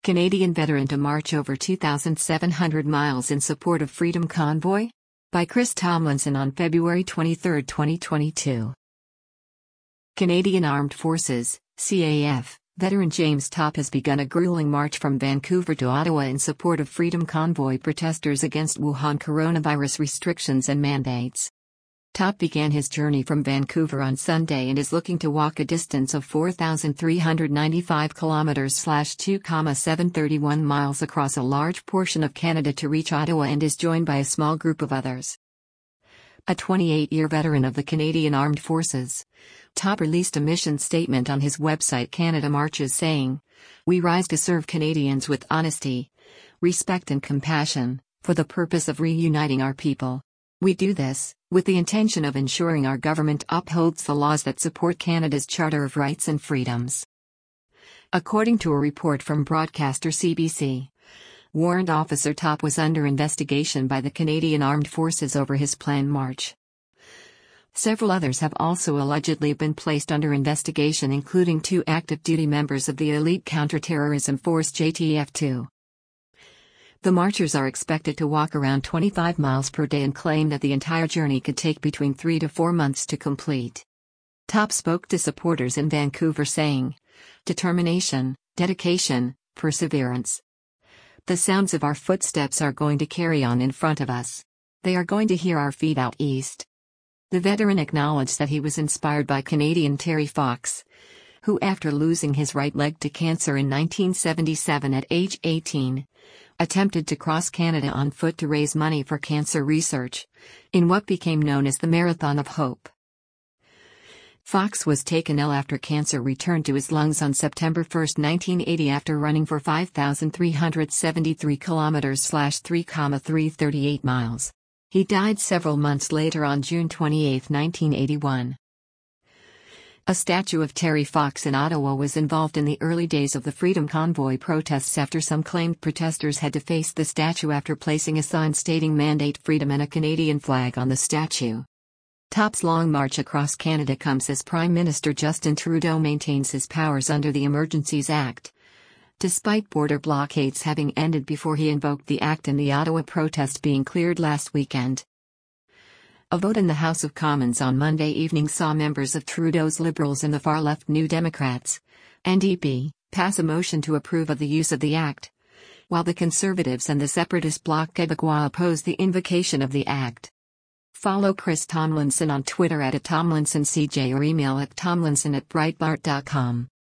Canadian veteran to march over 2,700 miles in support of Freedom Convoy? By Chris Tomlinson on February 23, 2022. Canadian Armed Forces, CAF, veteran James Topp has begun a grueling march from Vancouver to Ottawa in support of Freedom Convoy protesters against Wuhan coronavirus restrictions and mandates. Topp began his journey from Vancouver on Sunday and is looking to walk a distance of 4,395 km/2,731 miles across a large portion of Canada to reach Ottawa and is joined by a small group of others. A 28-year veteran of the Canadian Armed Forces, Topp released a mission statement on his website Canada Marches saying, "We rise to serve Canadians with honesty, respect and compassion, for the purpose of reuniting our people. We do this, with the intention of ensuring our government upholds the laws that support Canada's Charter of Rights and Freedoms." According to a report from broadcaster CBC, Warrant Officer Topp was under investigation by the Canadian Armed Forces over his planned march. Several others have also allegedly been placed under investigation, including 2 active duty members of the elite counterterrorism force JTF-2. The marchers are expected to walk around 25 miles per day and claim that the entire journey could take between 3 to 4 months to complete. Topp spoke to supporters in Vancouver saying, "Determination, dedication, perseverance. The sounds of our footsteps are going to carry on in front of us. They are going to hear our feet out east." The veteran acknowledged that he was inspired by Canadian Terry Fox, who after losing his right leg to cancer in 1977 at age 18, attempted to cross Canada on foot to raise money for cancer research, in what became known as the Marathon of Hope. Fox was taken ill after cancer returned to his lungs on September 1, 1980 after running for 5,373 km/3,338 miles. He died several months later on June 28, 1981. A statue of Terry Fox in Ottawa was involved in the early days of the Freedom Convoy protests after some claimed protesters had defaced the statue after placing a sign stating "Mandate Freedom" and a Canadian flag on the statue. Topp's long march across Canada comes as Prime Minister Justin Trudeau maintains his powers under the Emergencies Act, despite border blockades having ended before he invoked the act and the Ottawa protest being cleared last weekend. A vote in the House of Commons on Monday evening saw members of Trudeau's Liberals and the far-left New Democrats, NDP, pass a motion to approve of the use of the act, while the Conservatives and the separatist Bloc Québécois oppose the invocation of the act. Follow Chris Tomlinson on Twitter @TomlinsonCJ or email at tomlinson@breitbart.com.